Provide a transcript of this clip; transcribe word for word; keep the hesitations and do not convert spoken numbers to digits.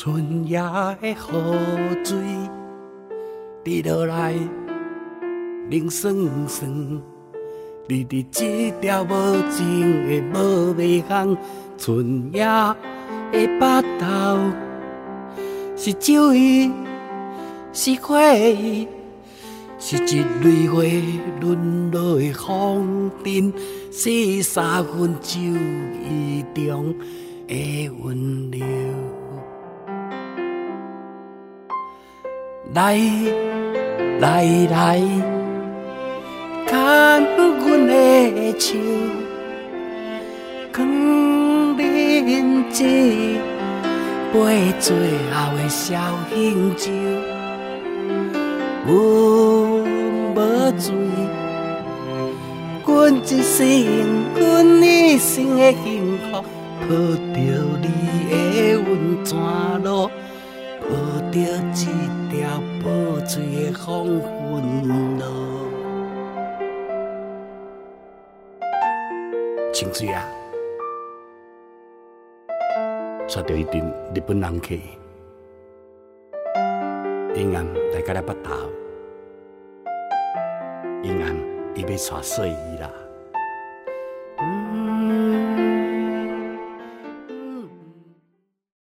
春夜的雨水滴落来，冷酸酸。你伫这条无情的无迷巷，春夜的巴头，是酒意，是花意，是一蕊花沦落的风尘，是三分酒意中的温柔。来来来，牵阮的手，藏恁这杯最后的小兴酒。阮无醉，阮一生，阮一生的幸福，抱着你的温泉路，抱着这条无醉的黄昏路。清水啊，带着一群日本人客，因暗来甲咱北投，因暗伊要带细姨啦。